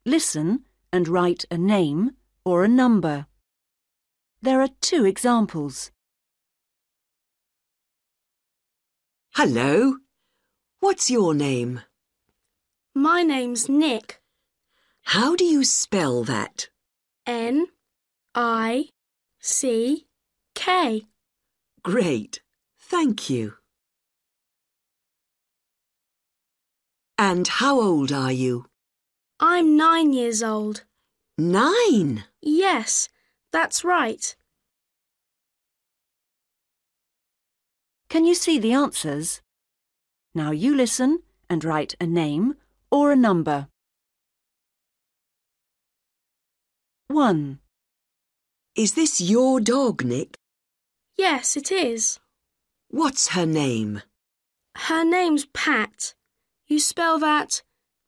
Listen and write a name or a number. There are 2 examples. Hello. What's your name? My name's Nick. How do you spell that? N-I-C-K. Great. Thank you. And how old are you? I'm 9 years old. 9? Yes, that's right. Can you see the answers? Now you listen and write a name or a number. 1, Is this your dog, Nick? Yes, it is. What's her name? Her name's Pat. You spell that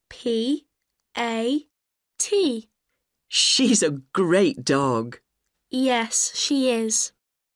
P-A-T. She's a great dog. Yes, she is.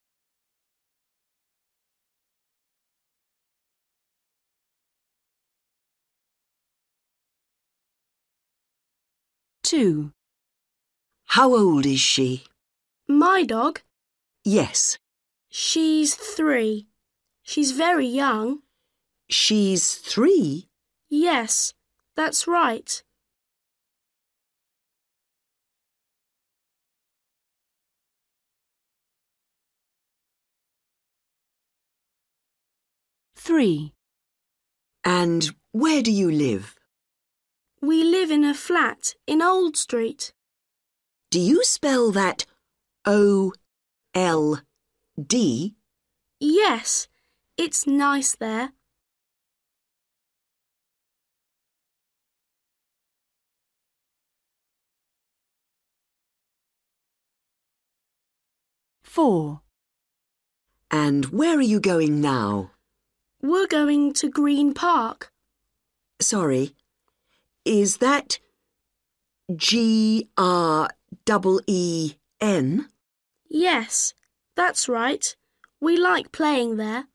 Two, How old is she? My dog? Yes. She's 3. She's very young. She's 3? Yes, that's right. 3, And where do you live? We live in a flat in Old Street. Do you spell that O-L-D? Yes, it's nice there. 4, And where are you going now? We're going to Green Park. Sorry, is that G-R-E-E-N? Yes, that's right. We like playing there.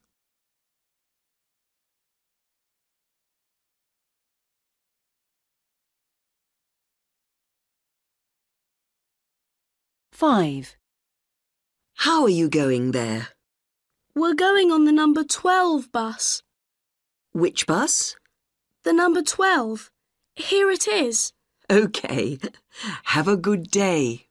5, How are you going there? We're going on the number 12 bus. Which bus? The number 12. Here it is. OK. Have a good day.